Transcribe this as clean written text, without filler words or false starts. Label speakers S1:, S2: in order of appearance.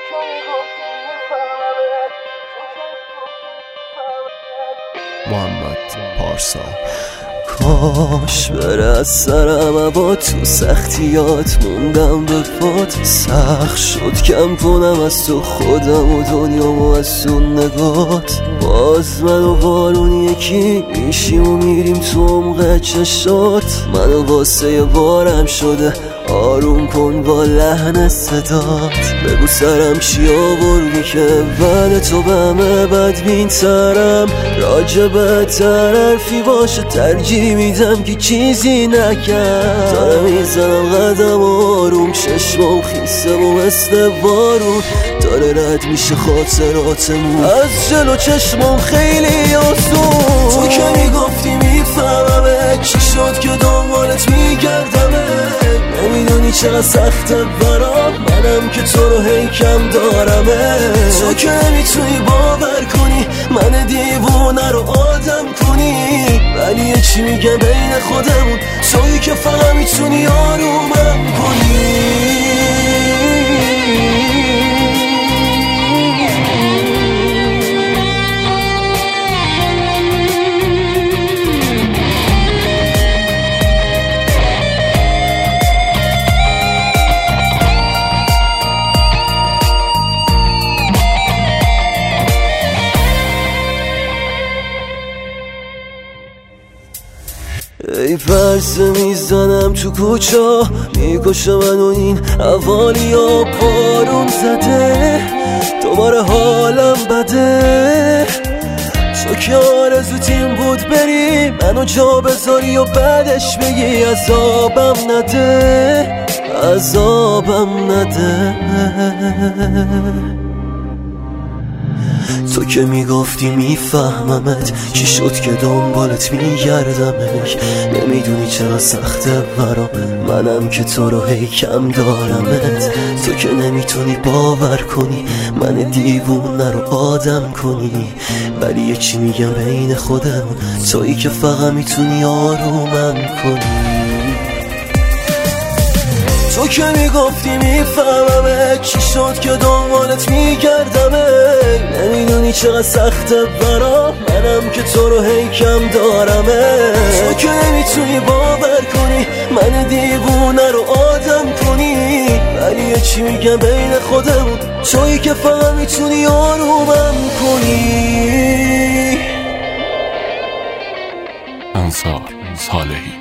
S1: محمد پارسا. کاش بره از سرم با تو سختیات موندم به پات، سخت شد کم کنم از تو خودم و دنیامو از تو نگات. باز من و بارون یکی میشیم و میریم تو عمق چشات. منو واسه بارم شده آروم کن با لحن صدات. بگو سرم چی آوردی که من تو به همه بدبین ترم. راجبه حرفی باشه ترجیح میدم که چیزی نکرد. دارم میزنم قدم آروم، چشمم خیسه و مثل بارون داره رد میشه خاطراتمون از جلو چشمم خیلی آسون. تو که میگفتی میفهممه، چی شد که دنبالت میگردمه؟ نمیدونی چقدر سخته برام، منم که تو رو هی کم دارمه. تو که نمیتونی باور کنی من دیوونه رو آدم کنی، ولی یه چی میگم بین خودمون، تویی که فقط میتونی آرومم کنی. ای پرسه میزنم تو کوچه، میکشه منو این حوالی ها. بارون زده دوباره حالم بده، تو که آرزوتیم بود بری منو جا بذاری و بعدش بگی عذابم نده، عذابم نده. تو که میگفتی میفهممت، چی شد که دنبالت میگردم؟ نمیدونی چرا سخته برام، منم که تو رو هی کم دارمت. تو که نمیتونی باور کنی من دیوونه رو آدم کنی، ولی یه چی میگم بین خودمون، تویی که فقط میتونی آرومم کنی. تو که میگفتی میفهممه، چی شد که دنبالت میگردمه؟ نمیدونی چقدر سخته برام، منم که تو رو هی کم دارمه. تو که نمیتونی باور کنی من دیوونه رو آدم کنی، ولی یه چی میگم بین خودمون، تویی که فقط میتونی آرومم کنی.
S2: انصار صالحی.